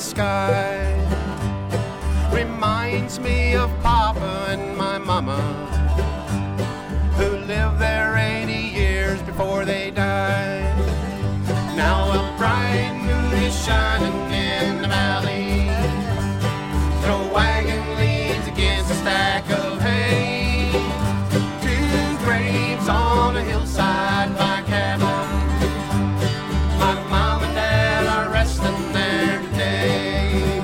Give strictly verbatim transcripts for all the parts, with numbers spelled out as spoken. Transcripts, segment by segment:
sky. Reminds me of Papa and my Mama, who lived there eighty years before they died. Now a bright moon is shining in the valley. The wagon leans against a stack of hay. Two graves on a hillside by cabin. My mom and dad are resting there today.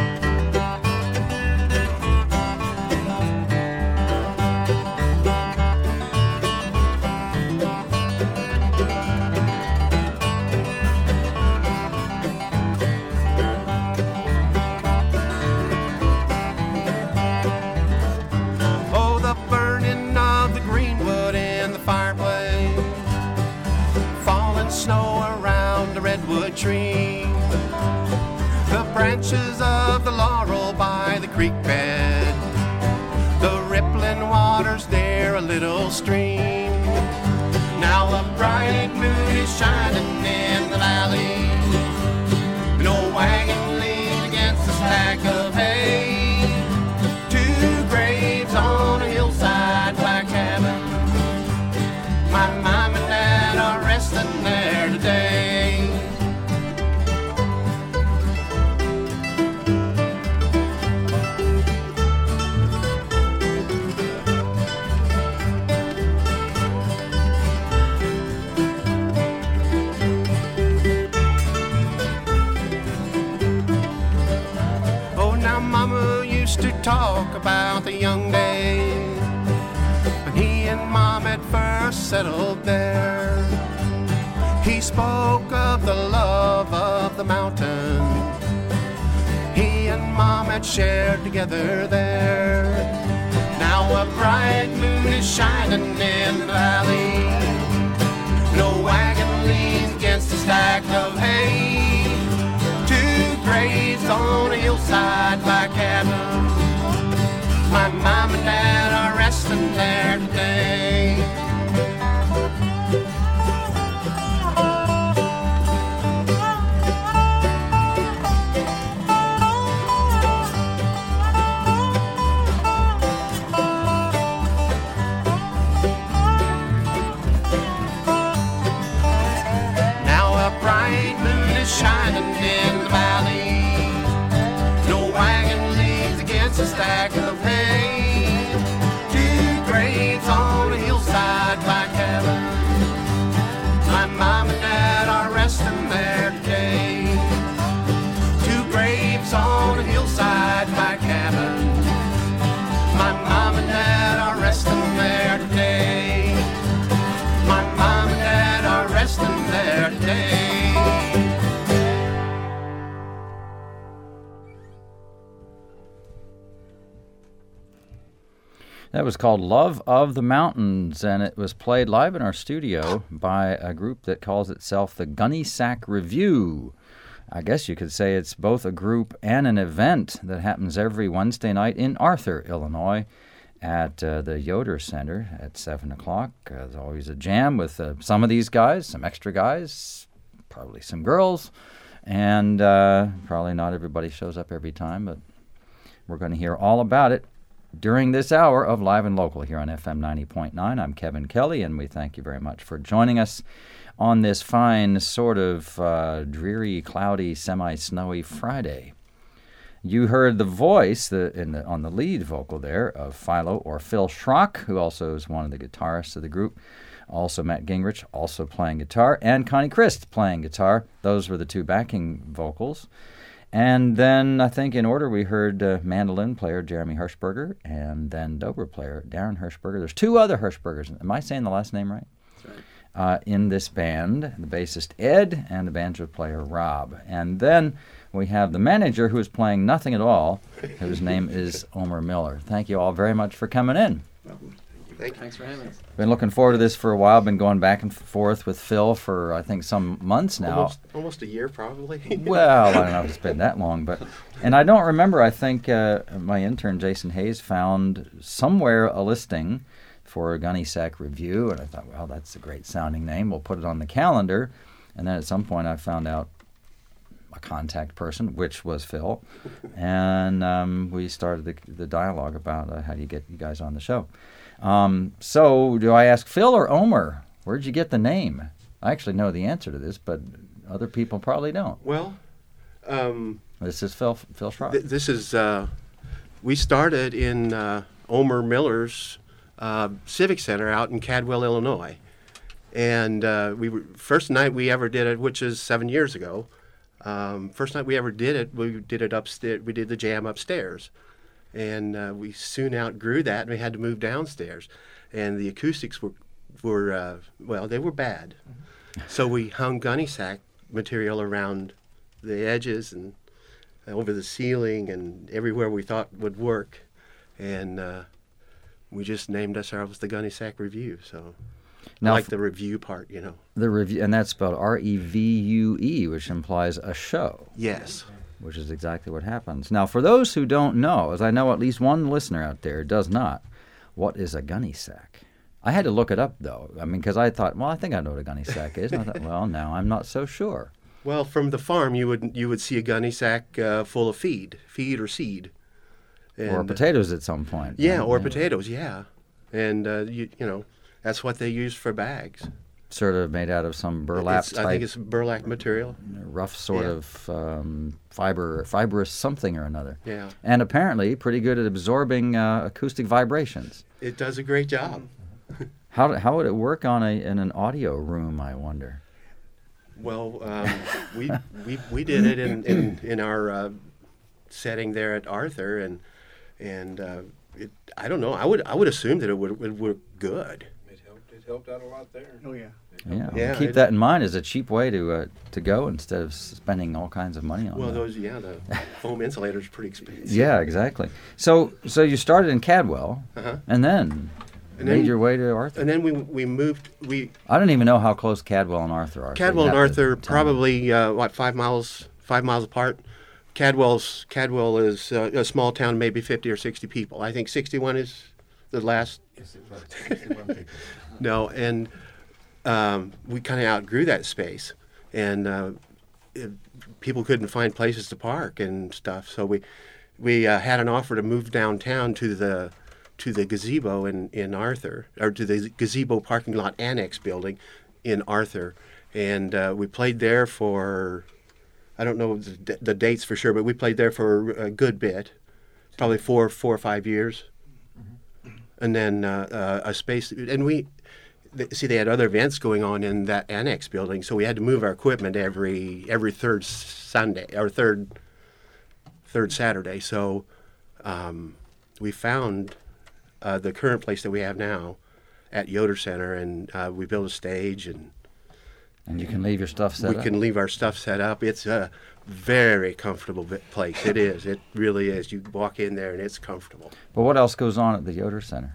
Oh, the burning of the greenwood in the fireplace, falling snow around the redwood tree, the branches of the laurel by the creek bed, the rippling waters near a little stream. Now a bright moon is shining in the valley. An old wagon leans against a stack of hay. Two graves on a hillside by cabin. My mom and dad are resting there today. Oh, now Mama used to talk about the young days when he and Mom had first settled there. He spoke of the love of the mountain he and Mom had shared together there. Now a bright moon is shining in the valley. No wagon leans against a stack of hay. Two graves on a hillside by cabin. My mom and dad are resting there today. Now a bright moon is shining in the valley. No wagon leans against a stack of hay. Two graves on a hillside by cabin. My mom and dad are resting there today. Two graves on a hillside by cabin. My mom and dad are resting there today. My mom and dad are resting there today. That was called Love of the Mountains, and it was played live in our studio by a group that calls itself the Gunny Sack Review. I guess you could say it's both a group and an event that happens every Wednesday night in Arthur, Illinois, at uh, the Yoder Center at seven o'clock. Uh, there's always a jam with uh, some of these guys, some extra guys, probably some girls, and uh, probably not everybody shows up every time, but we're going to hear all about it during this hour of Live and Local here on F M ninety point nine. I'm Kevin Kelly, and we thank you very much for joining us on this fine, sort of uh, dreary, cloudy, semi-snowy Friday. You heard the voice the, in the, on the lead vocal there of Philo, or Phil Schrock, who also is one of the guitarists of the group. Also Matt Gingrich, also playing guitar, and Connie Christ playing guitar. Those were the two backing vocals. And then, I think in order, we heard uh, mandolin player Jeremy Hirschberger, and then dobro player Darren Hirschberger. There's two other Hirschbergers. Am I saying the last name right? That's right. Uh, in this band, the bassist Ed and the banjo player Rob. And then we have the manager, who is playing nothing at all, whose name is Omer Miller. Thank you all very much for coming in. Thank you. Thanks for having us. Been looking forward to this for a while. Been going back and forth with Phil for, I think, some months now. Almost, almost a year, probably. Well, I don't know if it's been that long, but and I don't remember. I think uh, my intern Jason Hayes found somewhere a listing for a Gunny Sack Review, and I thought, well, that's a great sounding name. We'll put it on the calendar. And then at some point, I found out a contact person, which was Phil, and um, we started the, the dialogue about uh, how do you get you guys on the show. Um, so, do I ask Phil or Omer? Where'd you get the name? I actually know the answer to this, but other people probably don't. Well, um, This is Phil Phil Schrock. th- this is, uh, we started in uh, Omer Miller's uh, Civic Center out in Cadwell, Illinois. And uh, we were, first night we ever did it, which is seven years ago, um, first night we ever did it, we did it upstairs, we did the jam upstairs. And uh, we soon outgrew that, and we had to move downstairs. And the acoustics were, were uh, well, they were bad. So we hung gunny sack material around the edges and over the ceiling and everywhere we thought would work. And uh, we just named ourselves the Gunny Sack Review. So Now, I like f- the review part, you know. The review, and that's spelled R E V U E, which implies a show, Yes. which is exactly what happens. Now, for those who don't know, as I know at least one listener out there does not, what is a gunny sack? I had to look it up, though. I mean, because I thought, well, I think I know what a gunny sack is. And I thought, well, now I'm not so sure. Well, from the farm, you would you would see a gunny sack uh, full of feed, feed or seed. Or And, potatoes at some point. Yeah, right? or potatoes, yeah. And, uh, you, you know, that's what they use for bags. Sort of made out of some burlap It's- type, I think it's burlap material. rough sort Yeah. of um, fiber, fibrous something or another. Yeah. And apparently pretty good at absorbing uh, acoustic vibrations. It does a great job. How how would it work on a in an audio room, I wonder? Well, um, we, we we did it in in, in our uh, setting there at Arthur, and and uh, it, I don't know. I would I would assume that it would would work good. It helped. It helped out a lot there. Oh, yeah. Yeah, Yeah, keep it- that in mind as a cheap way to uh, to go instead of spending all kinds of money on Well, that. those yeah, the foam insulator's pretty expensive. Yeah, exactly. So so you started in Cadwell, Uh-huh. and then And made then- your way to Arthur. And then we we moved we I don't even know how close Cadwell and Arthur are. so Cadwell you and have to Arthur tell me. probably uh, what five miles five miles apart. Cadwell's Cadwell is uh, a small town, maybe fifty or sixty people. I think sixty-one is the last. No, and um, we kind of outgrew that space, and uh, it, people couldn't find places to park and stuff. So we we uh, had an offer to move downtown to the to the gazebo in, in Arthur, or to the gazebo parking lot annex building in Arthur, and uh, we played there for I don't know the, d- the dates for sure, but we played there for a good bit, probably four four or five years, and then uh, uh, a space and we. th- See, they had other events going on in that annex building, so we had to move our equipment every every third Sunday or third third Saturday. So um, we found uh, the current place that we have now at Yoder Center, and uh, we built a stage, and And you can leave your stuff set we up. can leave our stuff set up. It's a very comfortable vi- place. It is. It really is. You walk in there, and it's comfortable. But what else goes on at the Yoder Center?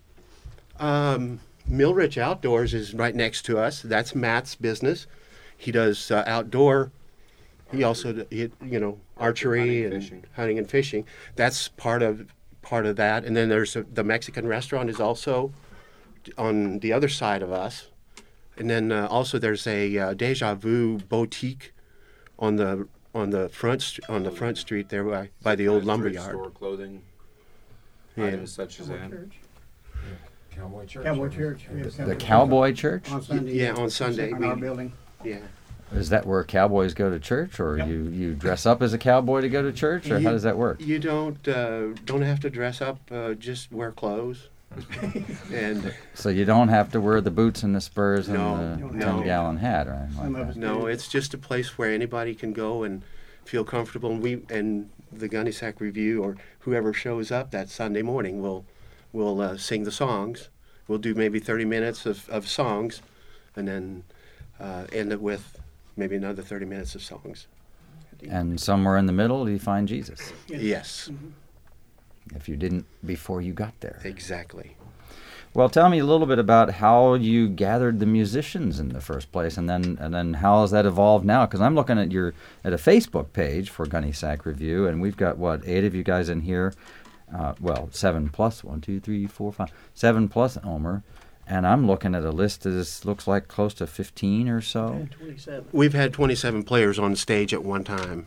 Um, Millrich Outdoors is right next to us. That's Matt's business. He does uh, outdoor. He also, d- he, you know, archery hunting, and fishing. hunting and fishing. That's part of part of that. And then there's a, the Mexican restaurant is also on the other side of us. And then uh, also there's a uh, Deja Vu boutique on the on the front st- on the front street there by, by the old lumber Thrift yard. Store, clothing, Yeah. items such as that. Church. Cowboy Church. Cowboy Church. We have The Cowboy Church? On Sunday. Yeah, on Sunday, On our we- building. Yeah. Is that where cowboys go to church, or Yep. you, you dress up as a cowboy to go to church, or You- how does that work? You don't uh, don't have to dress up. Uh, just wear clothes. and So you don't have to wear the boots and the spurs and No, the no. ten-gallon hat, right? Some Like of us that. no, it's just a place where anybody can go and feel comfortable. And we and the Gunny Sack Review or whoever shows up that Sunday morning will will uh, sing the songs. We'll do maybe thirty minutes of, of songs, and then uh, end it with maybe another thirty minutes of songs. And somewhere in the middle, you find Jesus. Yes, If you didn't before you got there. exactly. Well, tell me a little bit about how you gathered the musicians in the first place, and then and then how has that evolved now? Because I'm looking at your at a Facebook page for Gunny Sack Review, and we've got what eight of you guys in here. Uh, well, seven plus one, two, three, four, five, seven plus Omer, And I'm looking at a list that looks like close to fifteen or so. twenty-seven. We've had twenty-seven players on stage at one time.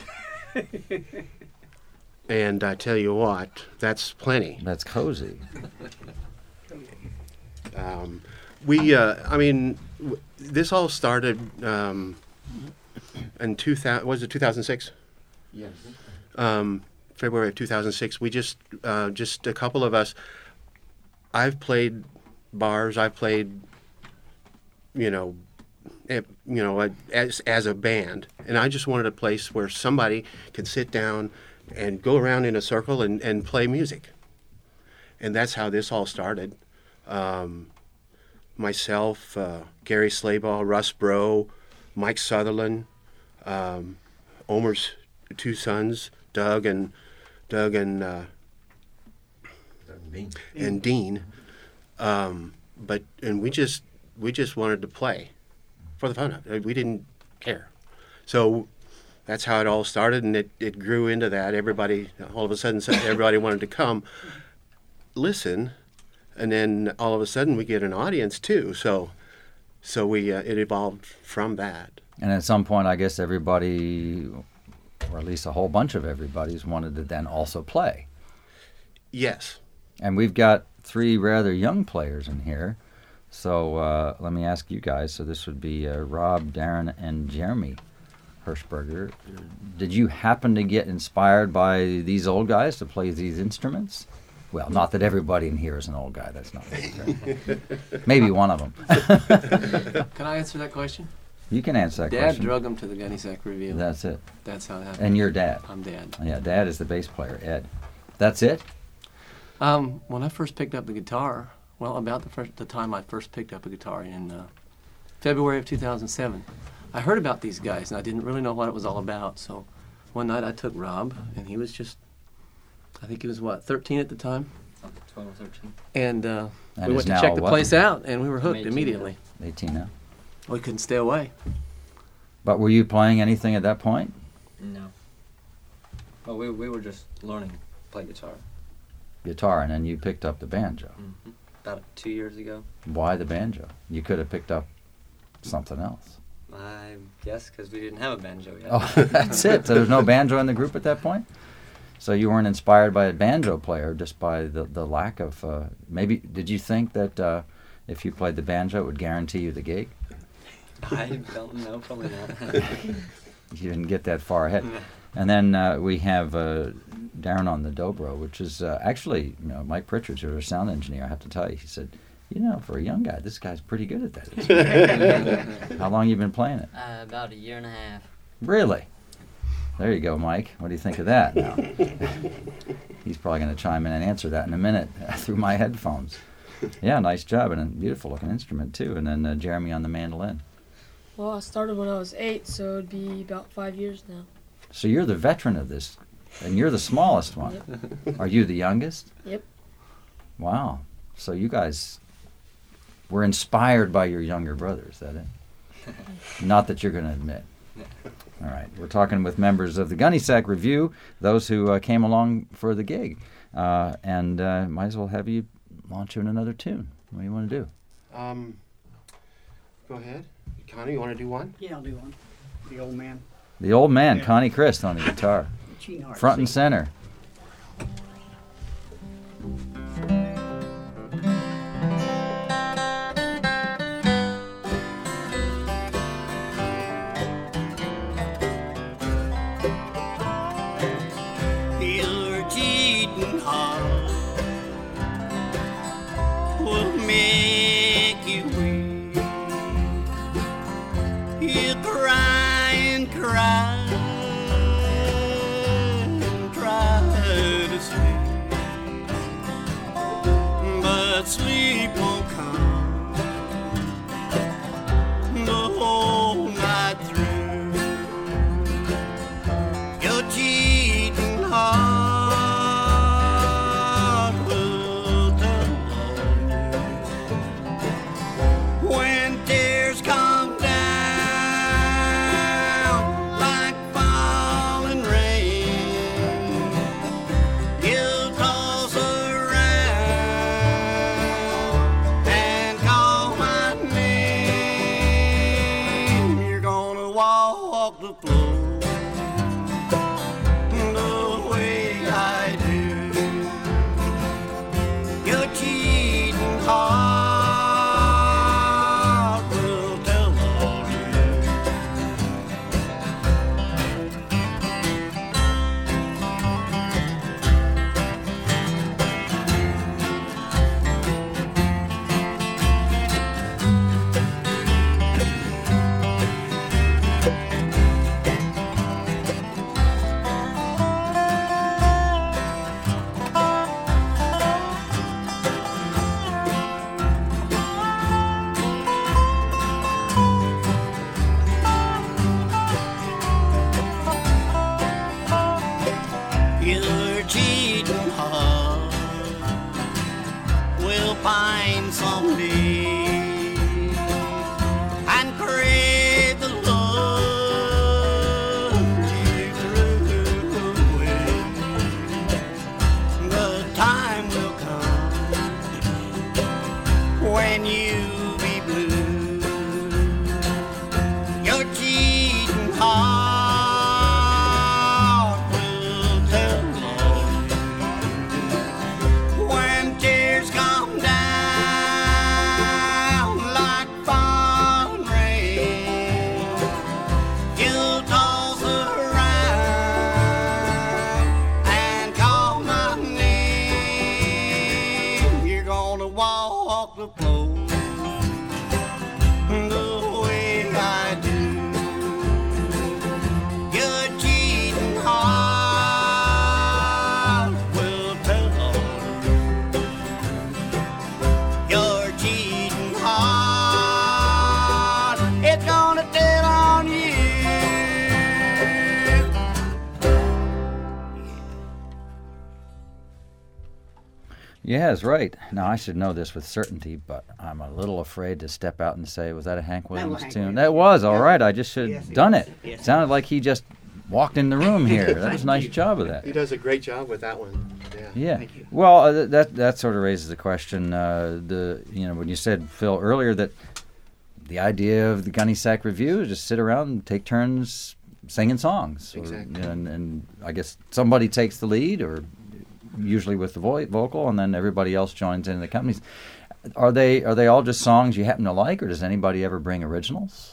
And I tell you what, that's plenty. That's cozy. Um, we, uh, I mean, w- this all started um, in two thousand. Was it two thousand six? Yes. Um, February of two thousand six. We just, uh, just a couple of us. I've played bars. I've played, you know, eh, you know, as as a band, and I just wanted a place where somebody could sit down and go around in a circle and, and play music. And that's how this all started. Um, myself, uh, Gary Slayball, Russ Bro, Mike Sutherland, um, Omer's two sons, Doug and Doug and uh, Dean. and Dean. Um, but and we just we just wanted to play for the fun of it. We didn't care. So that's how it all started, and it, it grew into that. Everybody, all of a sudden, said everybody wanted to come listen, and then all of a sudden we get an audience too. So, so we uh, it evolved from that. And at some point, I guess everybody, or at least a whole bunch of everybody's, wanted to then also play. Yes. And we've got three rather young players in here. So uh, let me ask you guys. So this would be uh, Rob, Darren, and Jeremy Hirschberger. Did you happen to get inspired by these old guys to play these instruments? Well, not that everybody in here is an old guy. That's not right. Maybe one of them. Can I answer that question? You can answer that Dad question. drug him to the Gunny Sack Review. That's it. That's how it happened. And your dad. I'm Dad. Yeah, Dad is the bass player, Ed. That's it? Um, when I first picked up the guitar, well, about the first the time I first picked up a guitar in uh, February of two thousand seven, I heard about these guys, and I didn't really know what it was all about. So one night I took Rob, and he was just, I think he was, what, thirteen at the time? twelve or thirteen. And, uh, And we is went to now check the what? place out, and we were hooked eighteen immediately. eighteen now. We couldn't stay away. But were you playing anything at that point? No. Well, we we were just learning to play guitar. Guitar, and then you picked up the banjo. Mm-hmm. About two years ago. Why the banjo? You could have picked up something else. I guess because we didn't have a banjo yet. Oh, that's it. So there was no banjo in the group at that point? So you weren't inspired by a banjo player, just by the, the lack of... Uh, maybe, did you think that uh, if you played the banjo, it would guarantee you the gig? I don't know, probably not. You didn't get that far ahead. No. And then uh, we have uh, Darren on the dobro, which is uh, actually, you know, Mike Pritchard's our sound engineer. I have to tell you, he said, you know, for a young guy, this guy's pretty good at that. How long you been playing it? Uh, about a year and a half. Really? There you go, Mike. What do you think of that now? He's probably going to chime in and answer that in a minute through my headphones. Yeah, nice job, and a beautiful looking instrument too. And then uh, Jeremy on the mandolin. Well, I started when I was eight, so it'd be about five years now. So you're the veteran of this, and you're the smallest one. Yep. Are you the youngest? Yep. Wow. So you guys were inspired by your younger brother, is that it? Not that you're going to admit. All right. We're talking with members of the Gunny Sack Review, those who uh, came along for the gig. Uh, and uh, might as well have you launch in another tune. What do you want to do? Um, go ahead. Connie, you want to do one? Yeah, I'll do one. The old man. The old man, Yeah. Connie Christ, on the guitar. Gene Hart Front and sings. center. Your cheating heart will make you weep. You cry and cry and try to sleep, but sleep won't come the whole night through. Your cheating heart will tell on you when tears come down like falling rain. You'll toss around your cheating heart will find someday and crave the love you threw away. The time will come when you be blue. Your cheating heart will tell all when tears come down like falling rain. You'll toss around and call my name. You're gonna walk the floor the way I do. Your cheating heart will tell. Your cheating heart, it's gonna tell on you. Yes, right. Now, I should know this with certainty, but I'm a little afraid to step out and say, was that a Hank Williams Hank tune? Williams. That was, all right. I just should have Yes, it done was. it. Yes, it Sounded was. like he just walked in the room here. That was a nice job of that. He does a great job with that one. Yeah. Yeah. Thank you. Well, uh, th- that that sort of raises the question. Uh, the you know when you said, Phil, earlier that the idea of the Gunny Sack Review is just sit around and take turns singing songs. Or, Exactly. and, and I guess somebody takes the lead, or usually with the vo- vocal, and then everybody else joins in the companies. Are they are they all just songs you happen to like, or does anybody ever bring originals?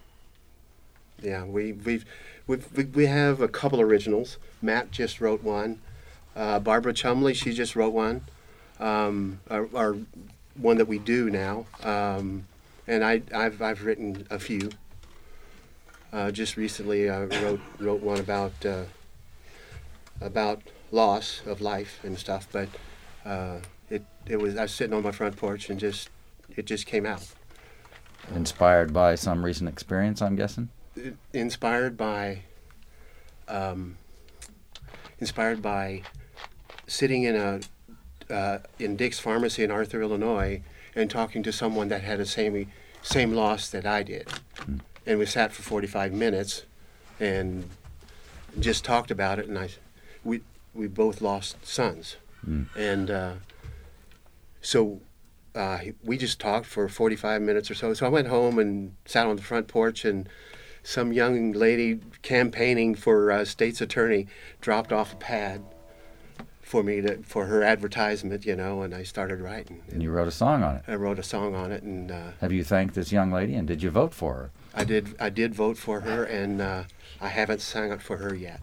Yeah, we we've, we've we we have a couple originals. Matt just wrote one. Uh, Barbara Chumley, she just wrote one. Um, our, our one that we do now. Um, and I I've I've written a few. Uh, just recently, I wrote wrote one about uh, about loss of life and stuff. But uh, it it was I was sitting on my front porch and just it just came out. Inspired by some recent experience, I'm guessing. Inspired by um, inspired by sitting in a uh, in Dick's Pharmacy in Arthur, Illinois, and talking to someone that had the same same loss that I did, Mm. and we sat for forty-five minutes, and just talked about it. And I, we we both lost sons, Mm. and uh, so. Uh, we just talked for forty-five minutes or so. So I went home and sat on the front porch, and some young lady campaigning for uh, state's attorney dropped off a pad for me to for her advertisement, you know, and I started writing. And you wrote a song on it. I wrote a song on it, and uh, Have you thanked this young lady, and did you vote for her? I did. I did vote for her, and uh, I haven't sang it for her yet.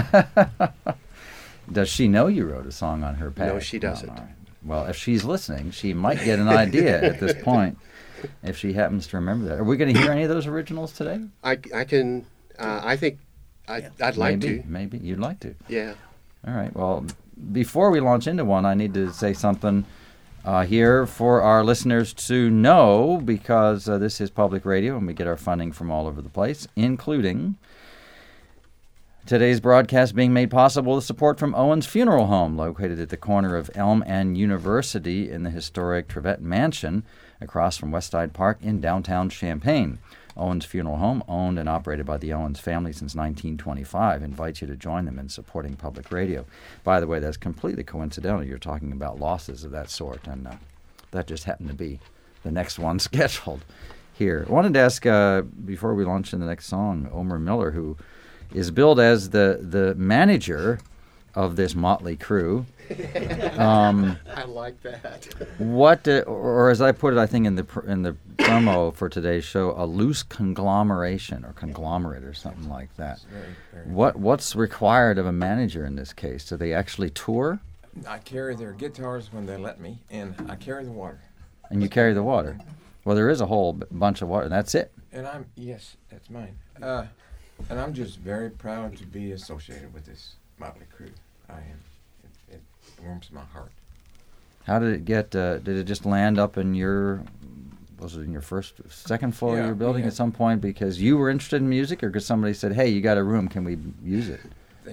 Does she know you wrote a song on her pad? No, she doesn't. all right. Well, if she's listening, she might get an idea at this point, if she happens to remember that. Are we going to hear any of those originals today? I, I can. Uh, I think. I, I'd like maybe, to. Maybe. You'd like to. Yeah. All right. Well, before we launch into one, I need to say something uh, here for our listeners to know, because uh, this is public radio and we get our funding from all over the place, including today's broadcast being made possible with support from Owens Funeral Home, located at the corner of Elm and University in the historic Trevette Mansion across from Westside Park in downtown Champaign. Owens Funeral Home, owned and operated by the Owens family since nineteen twenty-five, invites you to join them in supporting public radio. By the way, that's completely coincidental. You're talking about losses of that sort, and uh, that just happened to be the next one scheduled here. I wanted to ask, uh, before we launch in the next song, Omer Miller, who is billed as the, the manager of this motley crew. Um, I like that. what, uh, or, or as I put it, I think in the pr- in the promo for today's show, a loose conglomeration or conglomerate or something like that. Very, very What what's required of a manager in this case? Do they actually tour, I carry their guitars when they let me, and I carry the water. and you carry the water? Well, there is a whole b- bunch of water, and that's it. And I'm, yes, that's mine. Uh, and I'm just very proud to be associated with this motley crew. I am. It, it warms my heart. How did it get? Uh, did it just land up in your? Was it in your first, second floor Yeah, of your building yeah. at some point because you were interested in music, or because somebody said, "Hey, you got a room? Can we use it?" They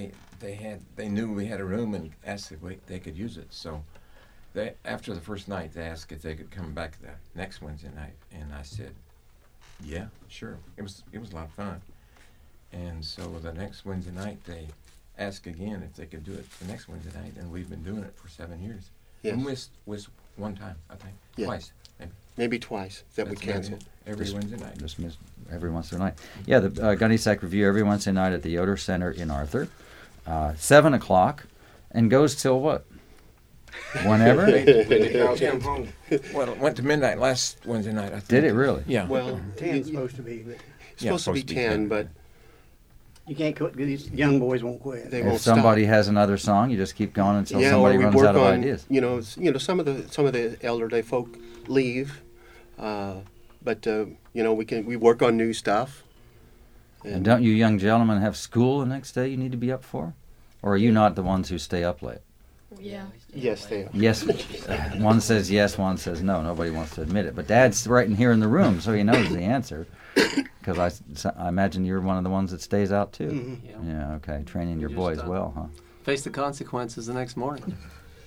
they had they knew we had a room and asked if we, they could use it. So they after the first night, they asked if they could come back the next Wednesday night, and I said, yeah, sure. It was it was a lot of fun. And so the next Wednesday night, they asked again if they could do it the next Wednesday night, and we've been doing it for seven years. Yes. And missed was one time, I think, Yeah. twice. Maybe. Maybe twice that we That's about canceled. it. Every Just- Wednesday night. Just miss every Wednesday night. Yeah, the uh, Gunny Sack Review every Wednesday night at the Yoder Center in Arthur, uh, seven o'clock, and goes till what? Whenever. Well, it went to midnight last Wednesday night, I think. Did it really? Yeah. Well, Ten's you- supposed to be, but it's Yeah, supposed to be supposed to be ten, ten. but you can't quit. These young boys won't quit. they If won't somebody stop. has another song, you just keep going until Yeah, somebody or we runs work out of on, ideas. You know, s- you know, some of the some of the elderly folk leave, uh, but uh, you know, we can we work on new stuff. And don't you young gentlemen have school the next day you need to be up for? Or are you not the ones who stay up late? Yeah. Yes, they are. Yes. One says yes, one says no. Nobody wants to admit it. But Dad's right in here in the room, so he knows the answer. Because I, s- I imagine you're one of the ones that stays out too. Mhm. Yeah. Yeah, okay. Training your Just, boys uh, well, huh? Face the consequences the next morning.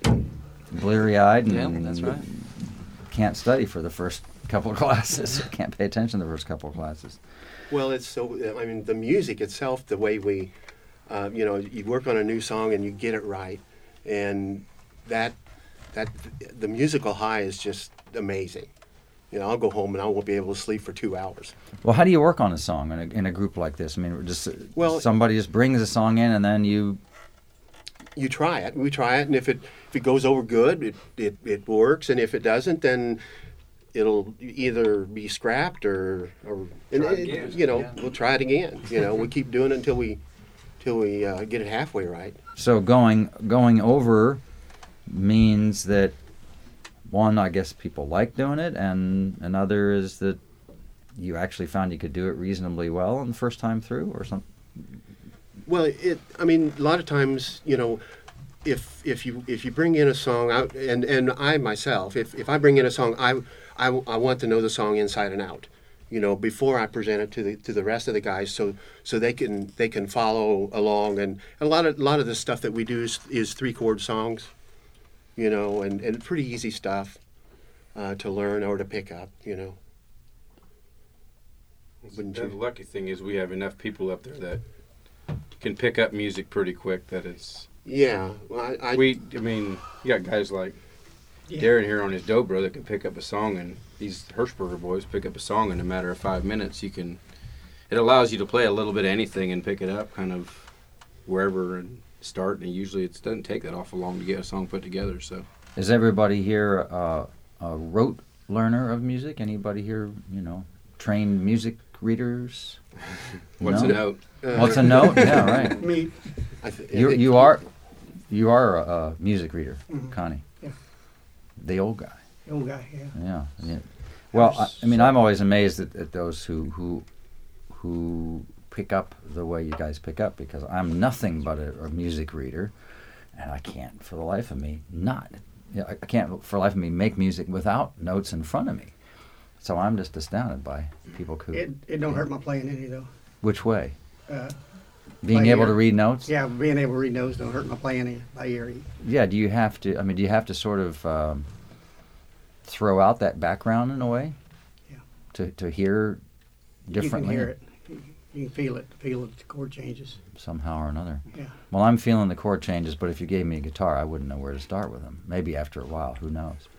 Bleary-eyed and Yeah, that's right. can't study for the first couple of classes. Can't pay attention to the first couple of classes. Well, it's so. I mean, the music itself, the way we, uh, you know, you work on a new song and you get it right, and that, that, the musical high is just amazing. You know, I'll go home and I won't be able to sleep for two hours. Well, how do you work on a song in a, in a group like this? I mean, just Well- somebody just brings a song in and then you. You try it. We try it, and if it if it goes over good, it it, it works, and if it doesn't, then it'll either be scrapped or or and Try it- again. you know Yeah. we'll try it again. You know, we keep doing it until we till we uh, get it halfway right. So going going over means that one, I guess people like doing it, and another is that you actually found you could do it reasonably well on the first time through, or something. Well, it. I mean, a lot of times, you know, if if you if you bring in a song out, and and I myself, if if I bring in a song, I I, I want to know the song inside and out, you know, before I present it to the to the rest of the guys, so so they can they can follow along. And a lot of a lot of the stuff that we do is is three chord songs, you know, and and pretty easy stuff uh, to learn or to pick up, you know. Wouldn't The you? lucky thing is we have enough people up there that can pick up music pretty quick. That it's Yeah, well, I, I we. I mean, you got guys like Yeah. Darren here on his dobro that can pick up a song, and these Hirschberger boys pick up a song in a matter of five minutes. You can. It allows you to play a little bit of anything and pick it up, kind of wherever and start. And usually it doesn't take that awful long to get a song put together. So Is everybody here uh, a rote learner of music? Anybody here, you know, trained music readers? what's No? a note? uh, What's a note? Yeah, right. Me, I th- You you are you are a, a music reader, Mhm. Connie. Yeah. The old guy. the old guy, yeah. Yeah. yeah. Well, I, I mean, I'm always amazed at, at those who who who pick up the way you guys pick up, because I'm nothing but a, a music reader, and I can't for the life of me not. You know, I I can't for the life of me make music without notes in front of me. So I'm just astounded by people who. It it don't hurt my playing any though. Which way? Uh, Being by able ear. to read notes? yeah, being able to read notes don't hurt my playing any by ear. Yeah, do you have to, I mean, do you have to sort of um, throw out that background in a way? Yeah. To, to hear differently? You can hear it. You- You can feel it. Feel it. The chord changes. Somehow or another. Yeah. Well, I'm feeling the chord changes, but if you gave me a guitar, I wouldn't know where to start with them. Maybe after a while, who knows?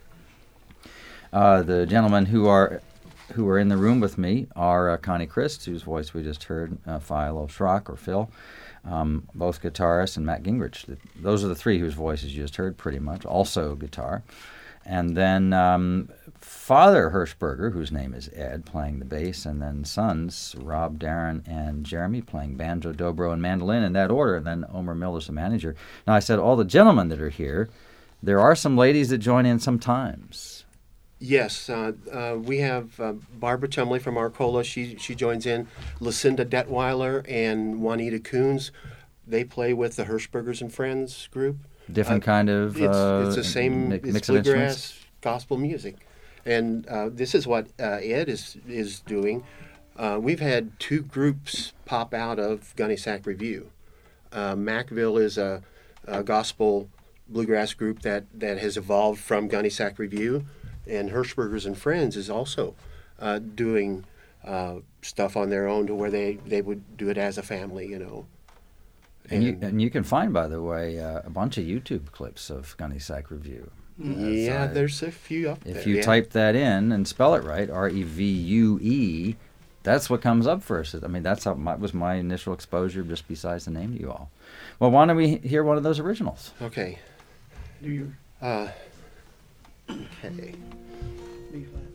Uh, the gentlemen who are who are in the room with me are uh, Connie Christ, whose voice we just heard, uh, Philo Schrock, or Phil, um, both guitarists, and Matt Gingrich. The, those are the three whose voices you just heard, pretty much, also guitar. And then um, Father Hirschberger, whose name is Ed, playing the bass, and then sons, Rob, Darren, and Jeremy, playing banjo, dobro, and mandolin in that order, and then Omer Miller's the manager. Now, I said all the gentlemen that are here. There are some ladies that join in sometimes. Yes, uh, uh, we have uh, Barbara Chumley from Arcola. She she joins in. Lucinda Detweiler and Juanita Coons. They play with the Hirschbergers and Friends group. Different Uh, kind of It's, uh, it's the same. mi- It's mix of instruments. bluegrass gospel music, and uh, this is what uh, Ed is is doing. Uh, we've had two groups pop out of Gunny Sack Review. Uh, Macville is a, a gospel bluegrass group that, that has evolved from Gunny Sack Review, and Hirschbergers and Friends is also uh, doing uh, stuff on their own to where they, they would do it as a family, you know. And, you, and you can find, by the way, uh, a bunch of YouTube clips of Gunny Sack Review. Yeah, uh, there's a few up if there. you yeah. type that in and spell it right, R E V U E, that's what comes up first. I mean, that's how my, was my initial exposure, just besides the name to you all. Well, why don't we hear one of those originals? Okay. Do your Uh, okay. B flat.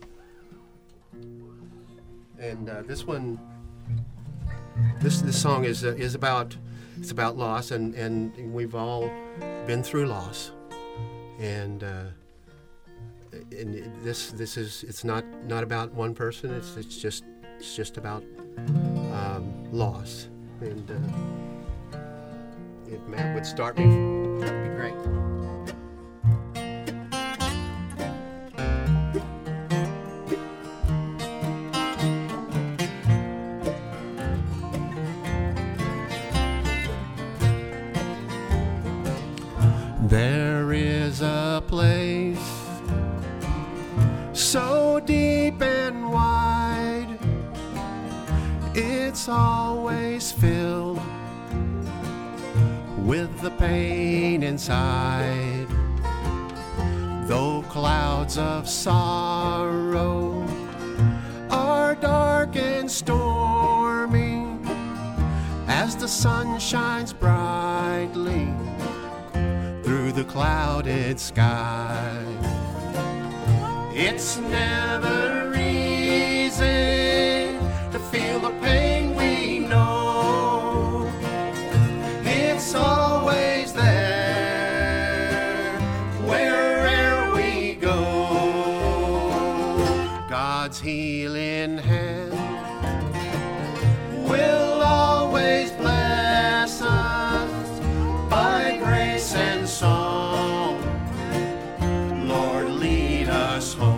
And uh, this one, this this song is uh, is about it's about loss, and, and we've all been through loss, and uh, and it- this this is it's not not about one person. It's it's just it's just about um, loss, and uh, if Matt would start me, that'd be great. There is a place so deep and wide, it's always filled with the pain inside. Though clouds of sorrow are dark and stormy, as the sun shines brightly through the clouded sky. It's never easy to feel the pain we know. It's always there wherever we go. God's healing hand will always bless us by grace and song. Lord, lead us home.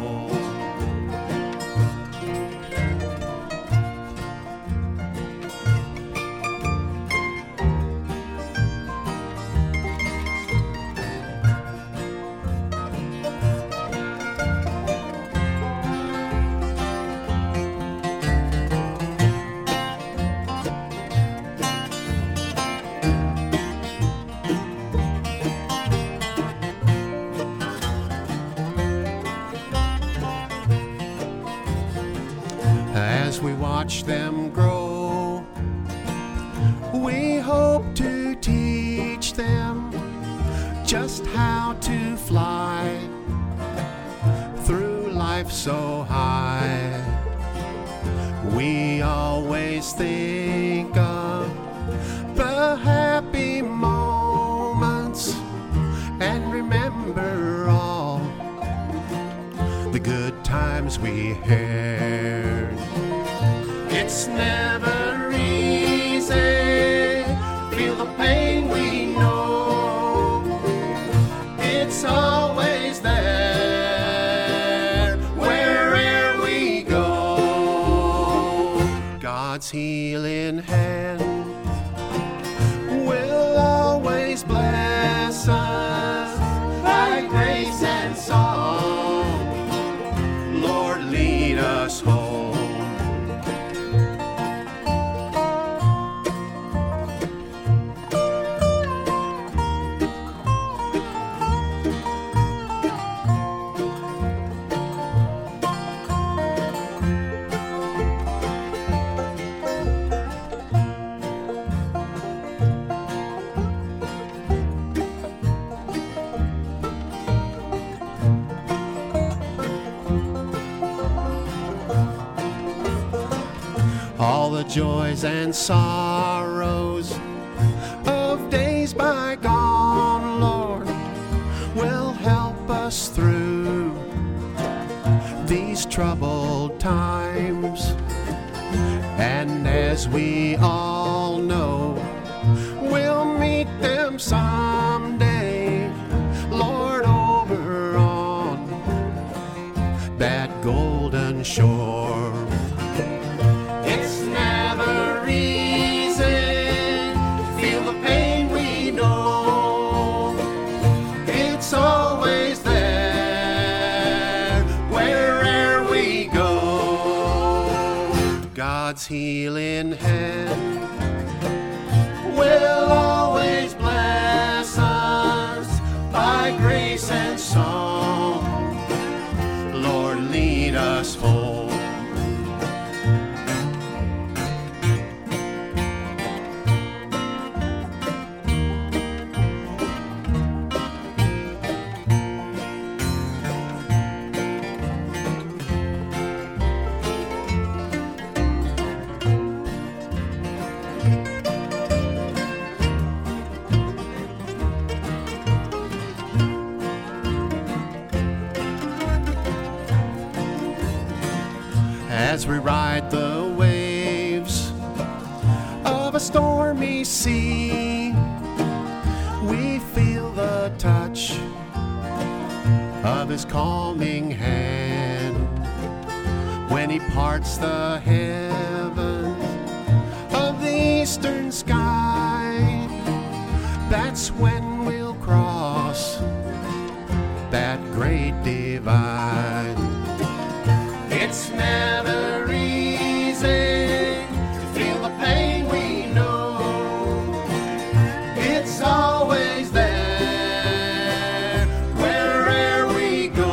As we watch them grow, we hope to teach them just how to fly through life so high. We always think of the happy moments and remember all the good times we had. It's never easy, feel the pain we know. It's always there wherever we go. God's healing hand will always bless us by grace and song. Lord, lead us home. All the joys and sorrows of days bygone, Lord, will help us through these troubled times. And as we all know, we'll meet them someday, Lord, over on that golden shore. It's never easy to feel the pain God's healing hand will always bless us by grace and song. Lord, lead us home. As we ride the waves of a stormy sea, we feel the touch of His calming hand. When He parts the heavens of the eastern sky, that's when we'll cross that great divide. It's never easy to feel the pain we know. It's always there wherever we go.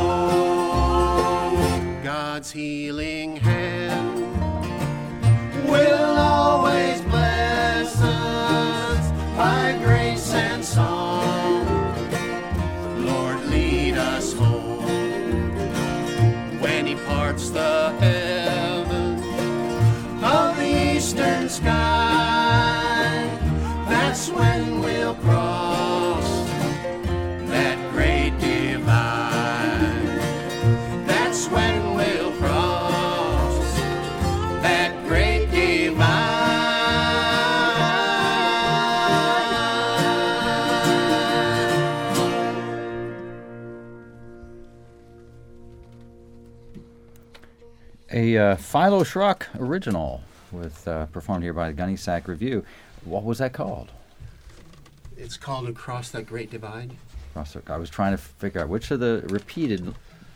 God's healing hand will always bless us by grace and song. Lord, lead us home. When He parts the heavens of the eastern sky, that's when we'll cross that great divide. That's when we'll cross that great divide. A uh, Philo Schrock original with uh, performed here by the Gunny Sack Review. What was that called? It's called Across That Great Divide. Across the- I was trying to figure out which of the repeated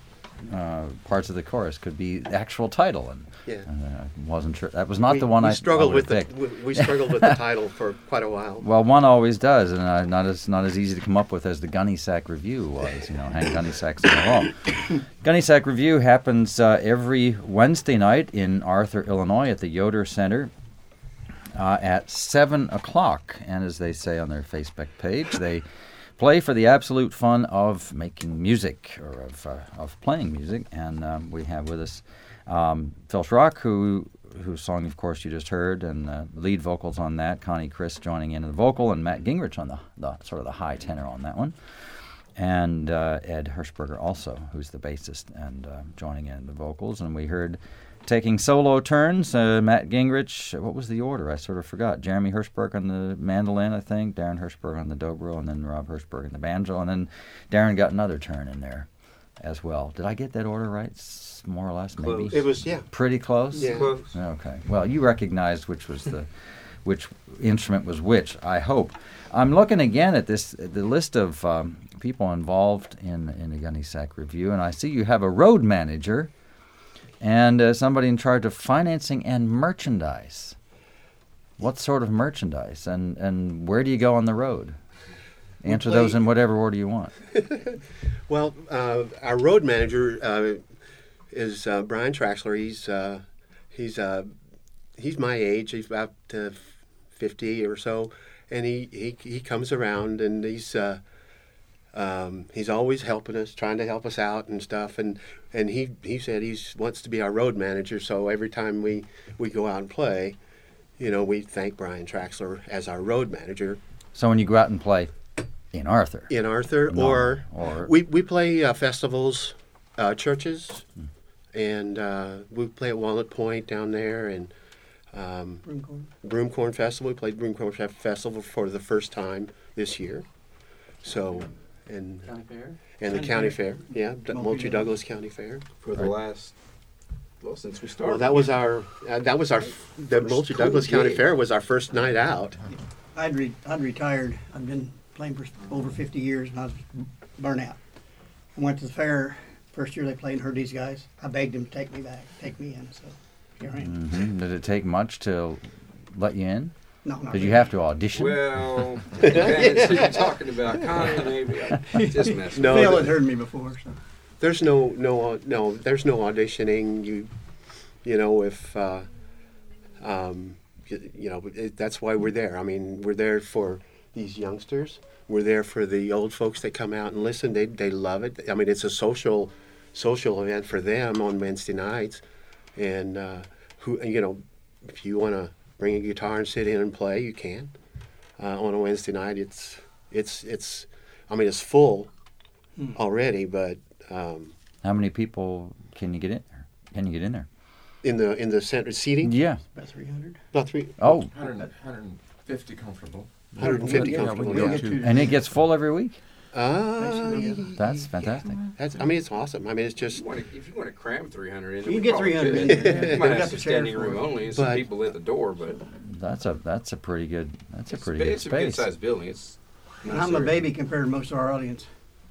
uh, parts of the chorus could be the actual title, and Yeah. and, uh, wasn't sure. That was not we, the one we I struggled I with would've the picked. we, we struggled with the title for quite a while. Well, one always does, and uh, not as not as easy to come up with as the Gunny Sack Review was. You know, hang gunny sacks on the wall. Gunny Sack Review happens uh, every Wednesday night in Arthur, Illinois, at the Yoder Center uh, at seven o'clock. And as they say on their Facebook page, they play for the absolute fun of making music or of uh, of playing music. And um, we have with us um, Phil Schrock, who whose song, of course, you just heard, and uh, lead vocals on that. Connie Chris joining in on the vocal, and Matt Gingrich on the, the sort of the high tenor on that one. And uh, Ed Hirschberger also, who's the bassist, and uh, joining in the vocals. And we heard taking solo turns, uh, Matt Gingrich. What was the order? I sort of forgot. Jeremy Hirschberg on the mandolin, I think. Darren Hirschberg on the dobro, and then Rob Hirschberg on the banjo. And then Darren got another turn in there as well. Did I get that order right? S- more or less, maybe? Close. It was, yeah. Pretty close? Yeah. Close. Okay. Well, you recognized which was the which instrument was which, I hope. I'm looking again at this the list of um, people involved in, in the Gunny Sack Review, and I see you have a road manager and uh, somebody in charge of financing and merchandise. What sort of merchandise, and, and where do you go on the road? Answer those in whatever order you want. Well, uh, our road manager uh, is uh, Brian Traxler. He's uh, he's uh, he's my age. He's about uh, fifty or so, and he, he, he comes around, and he's uh, um, he's always helping us, trying to help us out and stuff. And and he he said he wants to be our road manager. So every time we, we go out and play, you know, we thank Brian Traxler as our road manager. So when you go out and play in Arthur, in Arthur, no, or, or we we play uh, festivals, uh, churches, hmm. and uh, we play at Walnut Point down there, and um, Broomcorn. Broomcorn Festival. We played Broomcorn Festival for the first time this year. So, and County Fair? and the County County Fair. Fair, yeah, D- Moultrie Douglas County Fair. For the last, well, since we started. Well, that was our uh, that was our the Moultrie Douglas County Fair was our first night out. I'd re- I'd retired. I'd been playing for over fifty years, and I was burnt out. I went to the fair. First year they played and heard these guys. I begged them to take me back, take me in. So here I am. hmm Did it take much to let you in? No, not Did you really. have to audition? Well, depends who you're talking about. Connie, maybe. I just messed No, Phil the- had heard me before. So. There's no no no. There's no auditioning. You, you know, if uh, um, you, you know, it, that's why we're there. I mean, we're there for these youngsters. We're there for the old folks that come out and listen. They they love it. I mean, it's a social social event for them on Wednesday nights. And uh, who you know, if you want to bring a guitar and sit in and play, you can. Uh, on a Wednesday night, it's it's it's. I mean, it's full Hmm. already, but. Um, How many people can you get in there? Can you get in there? in the in the center seating, Yeah. About three hundred. about three, Oh, one hundred, one hundred fifty comfortable. one hundred fifty Yeah, we comfortable. can go Yeah. to- and it gets full every week? Uh, That's fantastic. that's. I mean, it's awesome. I mean, it's just. If you, want to, if you want to cram three hundred in, You we can get probably three hundred could. in there. You might We have got some the chair standing for room it. only and some But- people at the door, but That's a that's a pretty good that's a it's, pretty a- good it's a good space. sized building. It's And I'm a baby compared to most of our audience.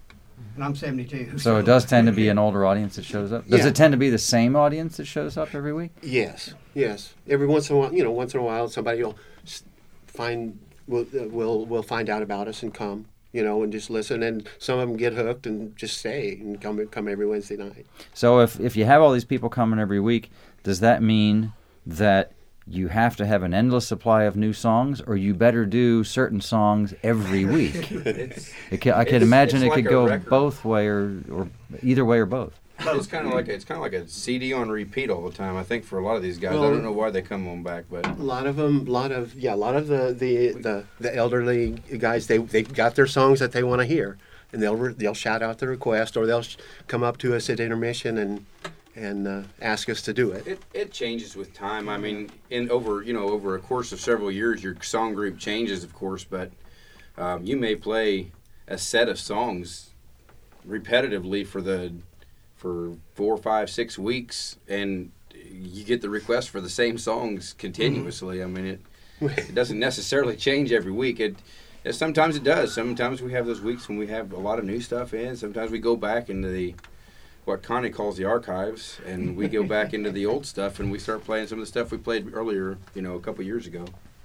And I'm seventy-two. So it does tend to be an older audience that shows up. Does Yeah. it tend to be the same audience that shows up every week? Yes, yes. Every once in a while, you know, once in a while, somebody will s- find will uh, will will find out about us and come, you know, and just listen. And some of them get hooked and just stay and come come every Wednesday night. So if if you have all these people coming every week, does that mean that you have to have an endless supply of new songs, or you better do certain songs every week? It's, It can, I can It's- imagine it's it like could a go record. both way or, or either way or both. it's kind of like a, it's kind of like a C D on repeat all the time. I think for a lot of these guys, I Well- don't know why they come on back, but A lot of them, a lot of yeah, a lot of the the the, the elderly guys, they they got their songs that they want to hear, and they'll re- they'll shout out the request, or they'll sh- come up to us at intermission and and uh, ask us to do it. it, it changes with time. I mean, in over you know over a course of several years, your song group changes, of course, but um, you may play a set of songs repetitively for the for four, five, six weeks, and you get the request for the same songs continuously. I mean, it it doesn't necessarily change every week. It, it sometimes it does. Sometimes we have those weeks when we have a lot of new stuff in. Sometimes we go back into the what Connie calls the archives, and we go back into the old stuff, and we start playing some of the stuff we played earlier, you know, a couple years ago.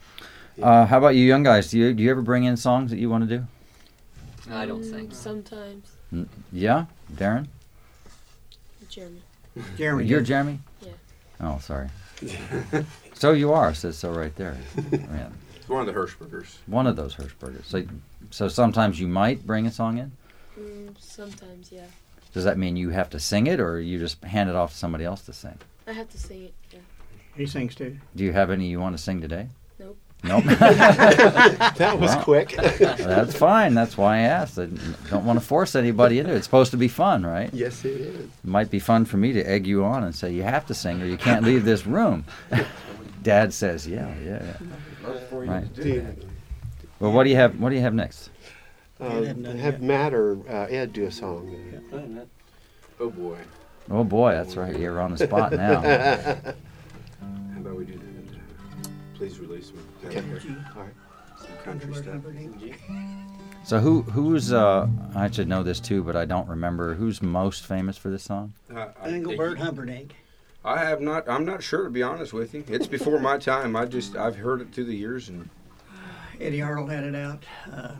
Uh, how about you young guys? Do you do you ever bring in songs that you want to do? I don't Mm, think. Sometimes. N- Yeah, Darren. Jeremy. Jeremy. You're did. Jeremy. Yeah. Oh, sorry. So you are. Says so right there. Yeah. It's one of the Hirschbergers. One of those Hirschbergers. So, so sometimes you might bring a song in. Mm, sometimes, yeah. Does that mean you have to sing it, or you just hand it off to somebody else to sing? I have to sing it, yeah. He sings too. Do you have any you want to sing today? Nope. Nope. That was Well, quick. That's fine. That's why I asked. I don't want to force anybody into it. It's supposed to be fun, right? Yes, it is. It might be fun for me to egg you on and say you have to sing or you can't leave this room. Dad says, yeah, yeah, yeah. Love for you Right. to do that. Well, what do you have? What do you have next? Uh, hadn't done it have yet. Matt or uh, Ed do a song. Oh boy. Oh boy, that's right. You're on the spot now. How about we do that? Uh, please release me. Is that Okay. okay? All right. Some country stuff. So who who's uh I should know this too, but I don't remember who's most famous for this song. Uh, I- Engelbert Humperdinck. I have not. I'm not sure, to be honest with you. It's before my time. I just I've heard it through the years, and Eddie Arnold had it out. Uh,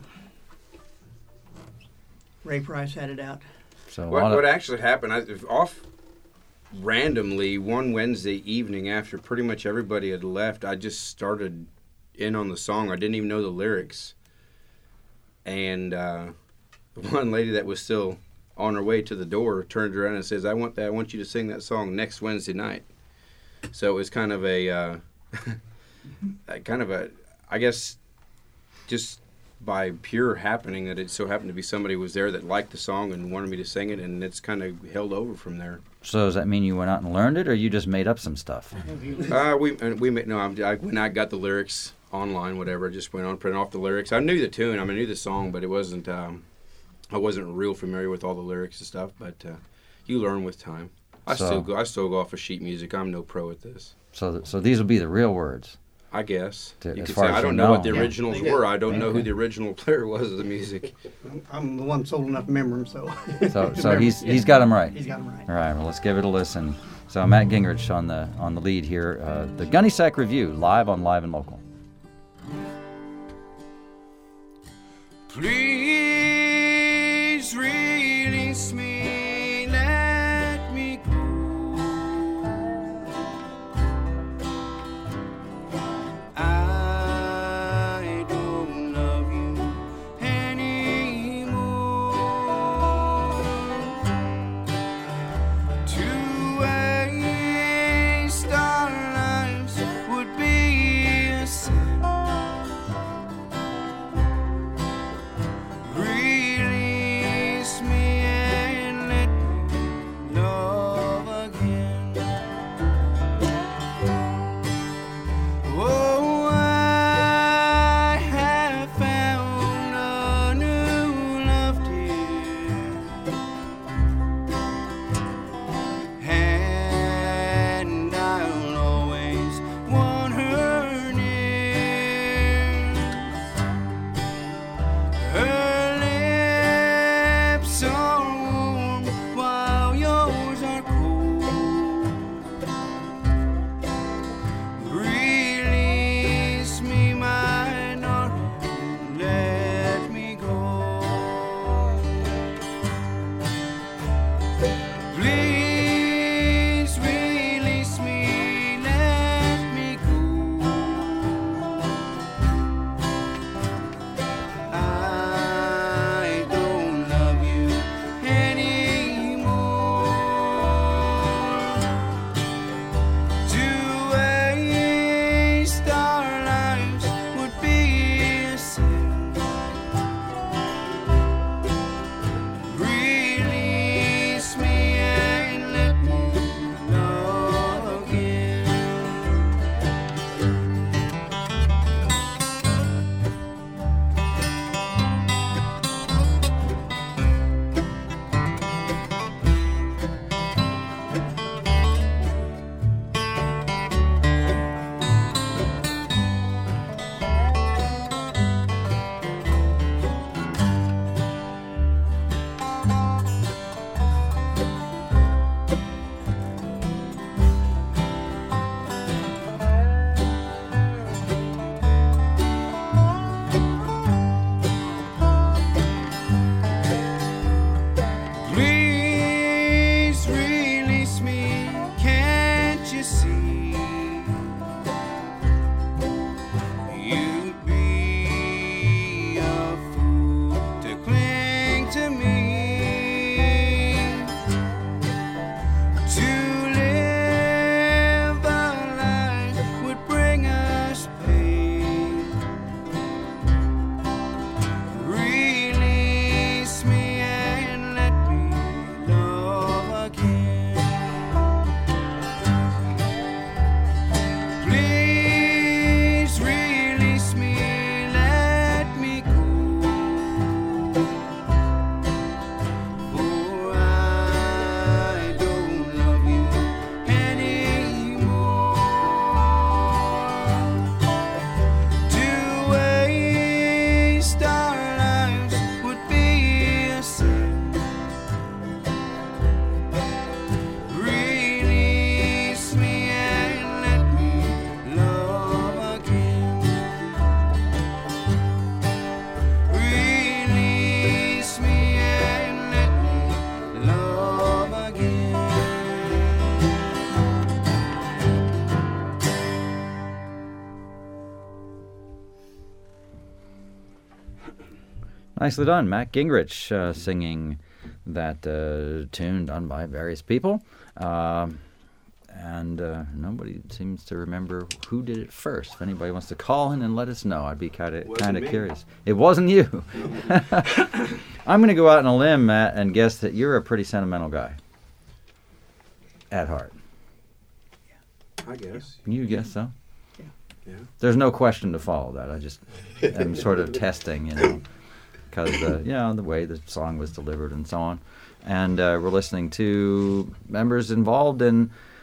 Ray Price had it out. So a what, lot of- what actually happened? I off randomly one Wednesday evening after pretty much everybody had left. I just started in on the song. I didn't even know the lyrics, and uh, the one lady that was still on her way to the door turned around and says, "I want that. I want you to sing that song next Wednesday night." So it was kind of a, uh, a kind of a, I guess, just by pure happening that it so happened to be somebody was there that liked the song and wanted me to sing it, and it's kind of held over from there. so does that mean you went out and learned it, or you just made up some stuff? Uh, we and we made, no, I'm, I, when I got the lyrics online, whatever, I just went on printing off the lyrics. I knew the tune, I mean, I knew the song, but it wasn't, um, I wasn't real familiar with all the lyrics and stuff. But uh, you learn with time. I So- still go, I still go off of sheet music. I'm no pro at this. So th- so these will be the real words. I guess. To- you as could far say as I you don't know what the know. originals Yeah. were. I don't know who Yeah. the original player was of the music. I'm the one old enough to remember him, so. So, so he's he's got them right. He's got him right. All right, well, let's give it a listen. So Matt Gingrich on the on the lead here. Uh, the Gunny Sack Review, live on Live and Local. Please release me, let me go. I don't love you anymore. To waste our lives would be a sin. Release me and let me love again. Oh, I have found a new love, dear, and I'll always want her near. Her lips are warm while yours are cold. Release me, my darling, let me go. Please release me, let me go. I don't love you anymore. To waste our lives would be a sin. Release me and let me love again. Please release me, can't you see? You'd be a fool to cling to me. To live a life would bring us pain. Release me and let me love again. Please release me, let me go. For I don't love you anymore. To waste our lives would be a sin. Release me and let me love again. Release me and let me love again. Nicely done, Matt Gingrich uh, singing that uh, tune done by various people. Um, and uh, nobody seems to remember who did it first. If anybody wants to call in and let us know, I'd be kind of Wasn't kind of me. curious. It wasn't you. I'm going to go out on a limb, Matt, and guess that you're a pretty sentimental guy at heart. I guess. You guess so? Yeah. Yeah. There's no question to follow that. I just am sort of testing, you know, because uh, you know the way the song was delivered and so on. And uh, we're listening to members involved in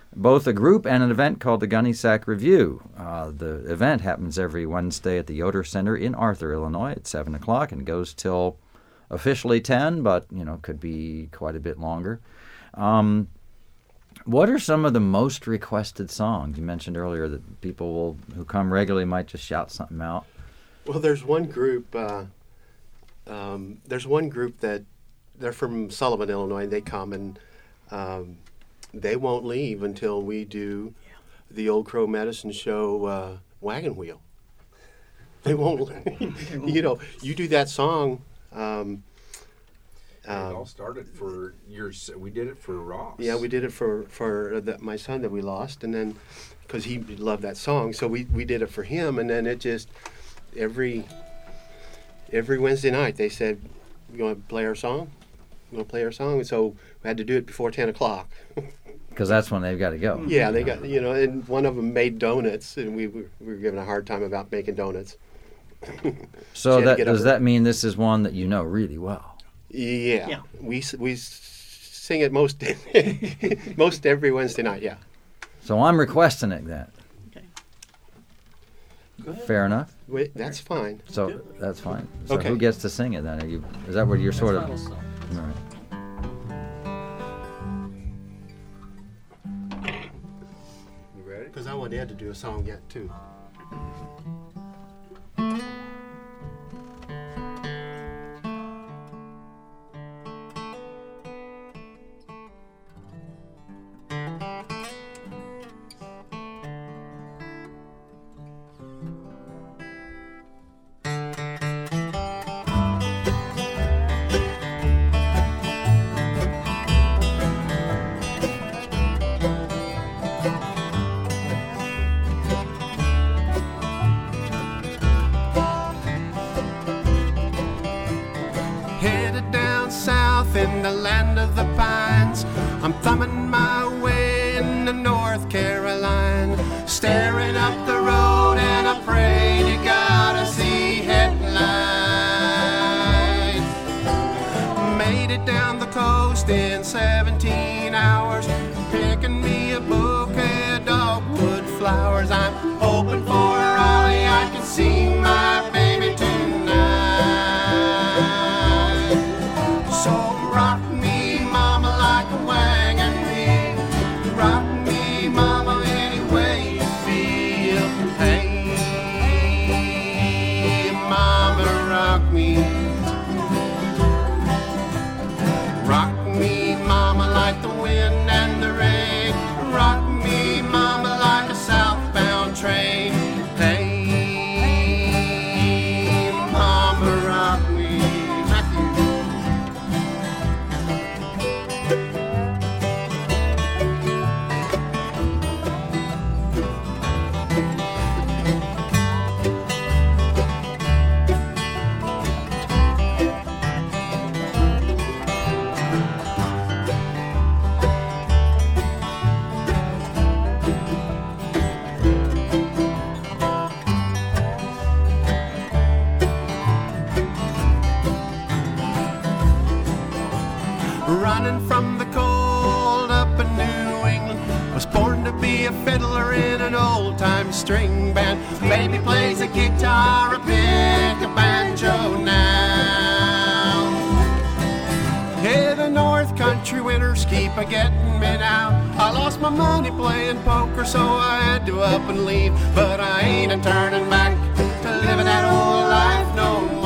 both a group and an event called the Gunny Sack Review. Uh, the event happens every Wednesday at the Yoder Center in Arthur, Illinois at seven o'clock and goes till officially ten, but, you know, could be quite a bit longer. Um, what are some of the most requested songs? You mentioned earlier that people will, who come regularly might just shout something out. Well, there's one group, uh, um, there's one group that, they're from Sullivan, Illinois, and they come and um, they won't leave until we do the Old Crow Medicine Show uh, Wagon Wheel. They won't leave. You know, you do that song. Um, it um, all started for years. We did it for Ross. Yeah, we did it for for the, my son that we lost, and then because he loved that song, so we, we did it for him, and then it just every every Wednesday night they said, "You going to play our song? You going to play our song?" And so we had to do it before ten o'clock. Because that's when they've got to go. Yeah, they got, you know, and one of them made donuts, and we, we were given a hard time about making donuts. So that does that mean this is one that you know really well? Yeah, Yeah. we s- we s- sing it most most every Wednesday night. Yeah. So I'm requesting it then. Okay. Go ahead. Fair enough. Wait, that's fine. So that's fine. So Okay. who gets to sing it then? Are you? Is that what you're sort of? Final song. All right. You ready? Because I want Ed to do a song yet too. Headed down south in the land of the pines, I'm thumbing my way into North Carolina, staring up the road and I pray to God I see headlights. Made it down the coast in seventeen hours, picking me a bouquet of dogwood flowers. I'm hoping for a Raleigh I can see my baby tonight. So rock me, mama, like a wagon wheel. Rock me, mama, any way you feel. Hey, mama, rock me. Rock me, mama, like the wind and the rain. Rock me, mama, like a southbound train. Hey, mama, rock me. Matthew. Running from the cold up in New England, was born to be a fiddler in an old-time string band. Baby plays a guitar, a pick, a banjo now. Yeah, the North Country winters keep a getting me now. I lost my money playing poker, so I had to up and leave. But I ain't a turning back to living that old life no more.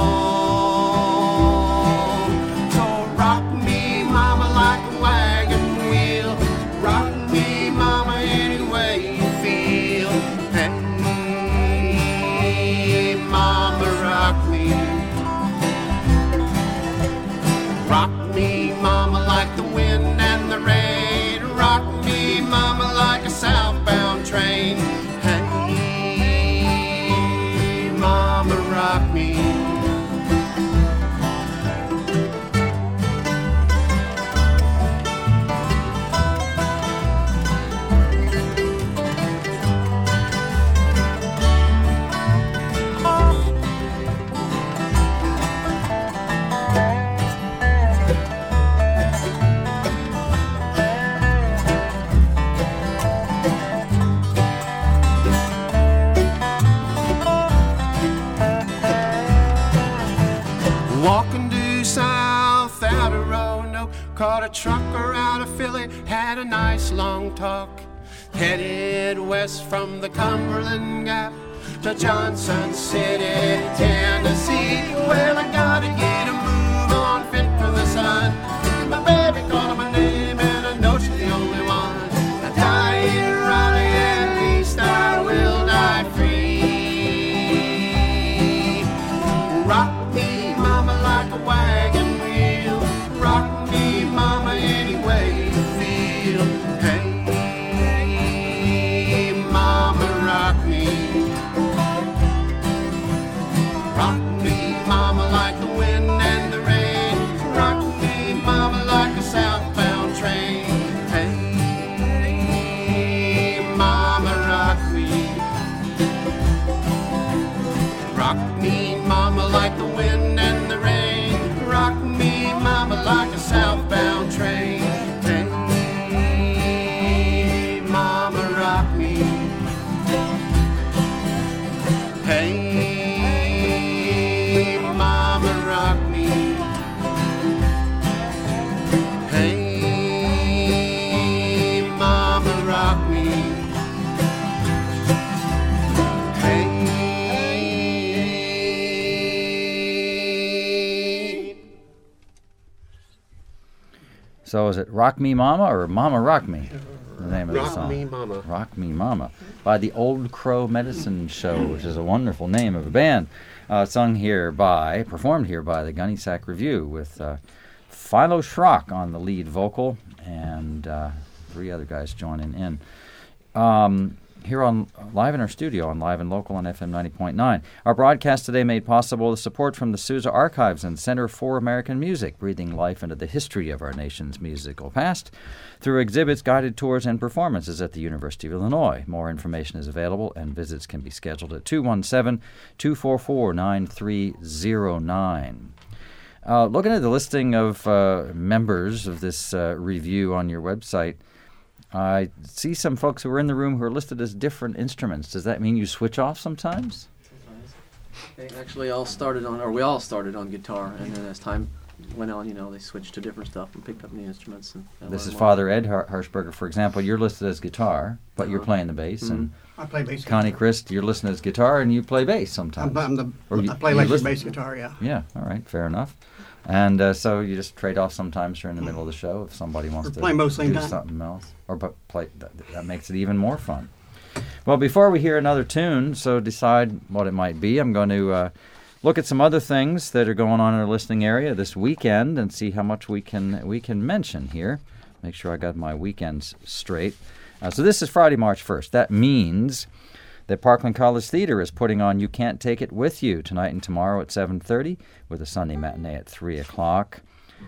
So rock me, mama, like a wagon wheel. Rock me, mama, any way you feel. Hey, mama, rock me. Rock me, mama, like the wind and the rain. Rock me, mama, like a southbound train. Hey, mama, rock me. Oak. Caught a trucker out of Philly, had a nice long talk. Headed west from the Cumberland Gap to Johnson City, Tennessee. Well, I gotta get a move on fit for the sun. My baby called my name and I know she's the only one. I die in Raleigh, at least I will die free. Rock me, mama, like a wagon wheel. Rock me, mama, any way you feel. Hey, mama, rock me. Rock me, mama, like the wind and the rain. Rock me, mama, like a southbound train. Hey, mama, rock me. Rock me, mama, like the wind and the rain. Rock me, mama, like a southbound train. Hey, mama, rock me. Hey, mama, rock me. Hey, mama, rock me. Hey. So is it Rock Me Mama or Mama Rock Me? The name of the Rock song. Me Mama. Rock Me Mama by the Old Crow Medicine Show, which is a wonderful name of a band. Uh, sung here by, performed here by the Gunny Sack Review with uh, Philo Schrock on the lead vocal and uh, three other guys joining in. Um, here on live in our studio on Live and Local on F M ninety point nine. Our broadcast today made possible with support from the Sousa Archives and Center for American Music, breathing life into the history of our nation's musical past through exhibits, guided tours, and performances at the University of Illinois. More information is available, and visits can be scheduled at two one seven, two four four, nine three zero nine. Uh, looking at the listing of uh, members of this uh, review on your website, I see some folks who are in the room who are listed as different instruments. Does that mean you switch off sometimes? They actually all started on, or we all started on guitar, and then as time went on, you know, they switched to different stuff and picked up new instruments. And This is Father Ed Har- Harshberger, for example. You're listed as guitar, but you're Uh-huh. playing the bass. Mhm. And I play bass Connie guitar. Christ, you're listed as guitar, and you play bass sometimes. I'm, I'm the, Or you- I play you electric listen- bass guitar, yeah. Yeah, all right, fair enough. And uh, so you just trade off sometimes during the middle of the show if somebody wants Or to play both same do time. something else. Or but play that, that makes it even more fun. Well, before we hear another tune, so decide what it might be, I'm going to uh, look at some other things that are going on in our listening area this weekend and see how much we can we can mention here. Make sure I got my weekends straight. Uh, so this is Friday, March first. That means that Parkland College Theater is putting on You Can't Take It With You tonight and tomorrow at seven thirty with a Sunday matinee at three o'clock.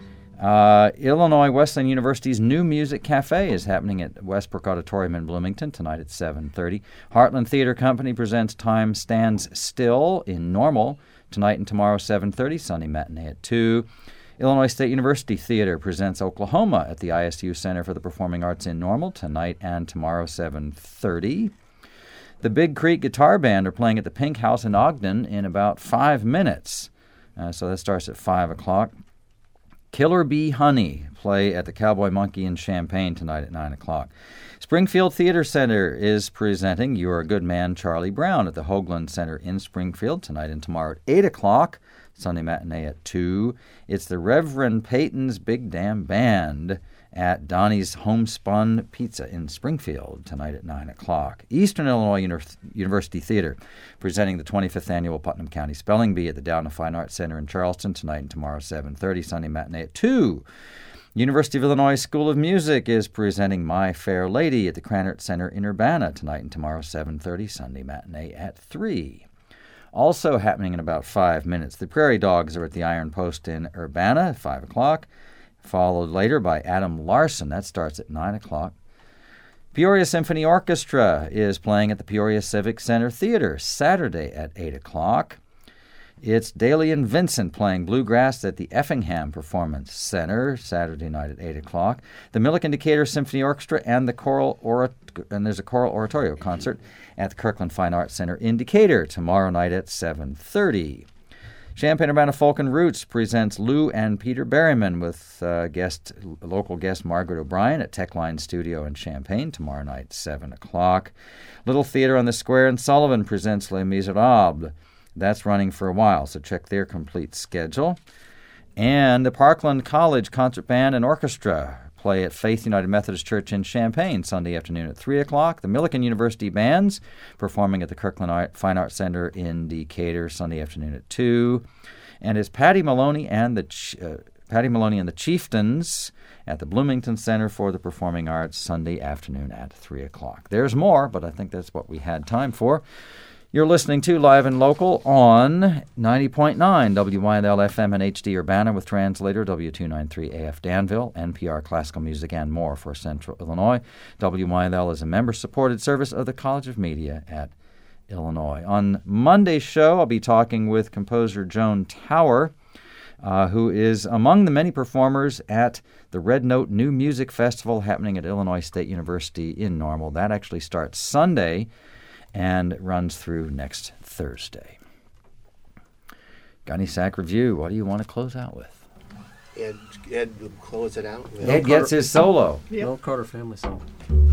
Uh, Illinois Wesleyan University's New Music Cafe is happening at Westbrook Auditorium in Bloomington tonight at seven thirty. Heartland Theater Company presents Time Stands Still in Normal tonight and tomorrow seven thirty, Sunday matinee at two. Illinois State University Theater presents Oklahoma at the I S U Center for the Performing Arts in Normal tonight and tomorrow seven thirty. The Big Creek Guitar Band are playing at the Pink House in Ogden in about five minutes. Uh, so that starts at five o'clock. Killer Bee Honey play at the Cowboy Monkey in Champaign tonight at nine o'clock. Springfield Theater Center is presenting You're a Good Man, Charlie Brown at the Hoagland Center in Springfield tonight and tomorrow at eight o'clock. Sunday matinee at two. It's the Reverend Peyton's Big Damn Band at Donnie's Homespun Pizza in Springfield tonight at nine o'clock. Eastern Illinois Uni- University Theater presenting the twenty-fifth Annual Putnam County Spelling Bee at the Down of Fine Arts Center in Charleston tonight and tomorrow seven thirty, Sunday matinee at two. University of Illinois School of Music is presenting My Fair Lady at the Krannert Center in Urbana tonight and tomorrow seven thirty, Sunday matinee at three. Also happening in about five minutes, the Prairie Dogs are at the Iron Post in Urbana at five o'clock, followed later by Adam Larson. That starts at nine o'clock. Peoria Symphony Orchestra is playing at the Peoria Civic Center Theater Saturday at eight o'clock. It's Daly and Vincent playing bluegrass at the Effingham Performance Center Saturday night at eight o'clock. The Milliken Decatur Symphony Orchestra and the choral Orat- and there's a choral oratorio concert at the Kirkland Fine Arts Center in Decatur tomorrow night at seven thirty. Champaign-Urbana Folk and Roots presents Lou and Peter Berryman with uh, guest local guest Margaret O'Brien at Techline Studio in Champaign tomorrow night, seven o'clock. Little Theater on the Square in Sullivan presents Les Miserables. That's running for a while, so check their complete schedule. And the Parkland College Concert Band and Orchestra play at Faith United Methodist Church in Champaign Sunday afternoon at three o'clock. The Millikan University Bands performing at the Kirkland Art, Fine Arts Center in Decatur Sunday afternoon at two. And it's Patty Maloney and the Ch- uh, Patty Maloney and the Chieftains at the Bloomington Center for the Performing Arts Sunday afternoon at three o'clock. There's more, but I think that's what we had time for. You're listening to Live and Local on ninety point nine W Y L F M and H D Urbana with translator W two ninety-three A F Danville, N P R Classical Music and more for Central Illinois. W Y L is a member-supported service of the College of Media at Illinois. On Monday's show, I'll be talking with composer Joan Tower, uh, who is among the many performers at the Red Note New Music Festival happening at Illinois State University in Normal. That actually starts Sunday and runs through next Thursday. Gunny Sack Review, what do you want to close out with? Ed, Ed will close it out. with- Ed gets his solo. The old Carter family song.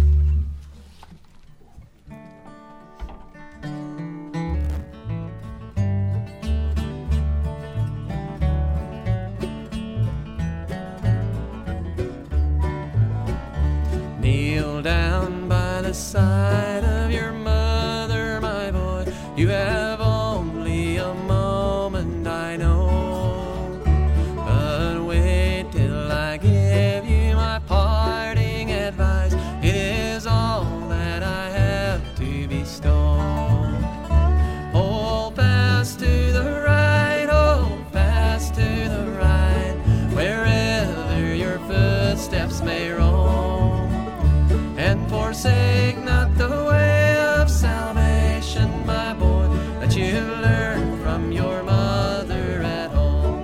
Kneel down by the side of your mother, my boy. You have only a moment, I know. But wait till I give you my parting advice. It is all that I have to bestow. Hold fast to the right, hold fast to the right, wherever your footsteps may roam. And forsake not the way of salvation, my boy, that you learned from your mother at home.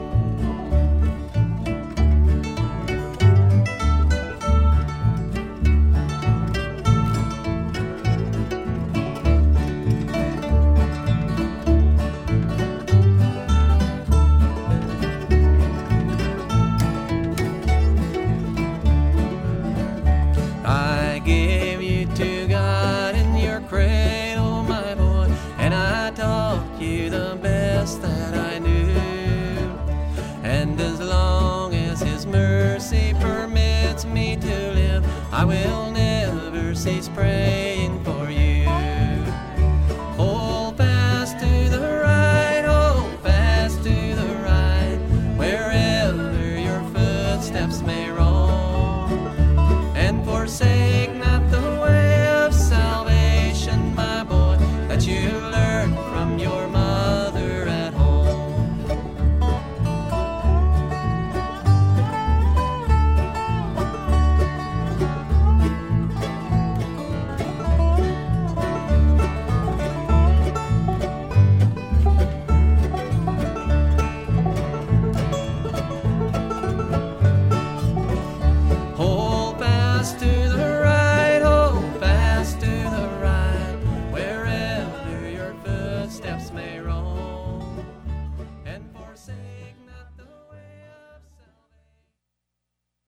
I gave you to God in your cradle, my boy, and I taught you the best that I knew. And as long as His mercy permits me to live, I will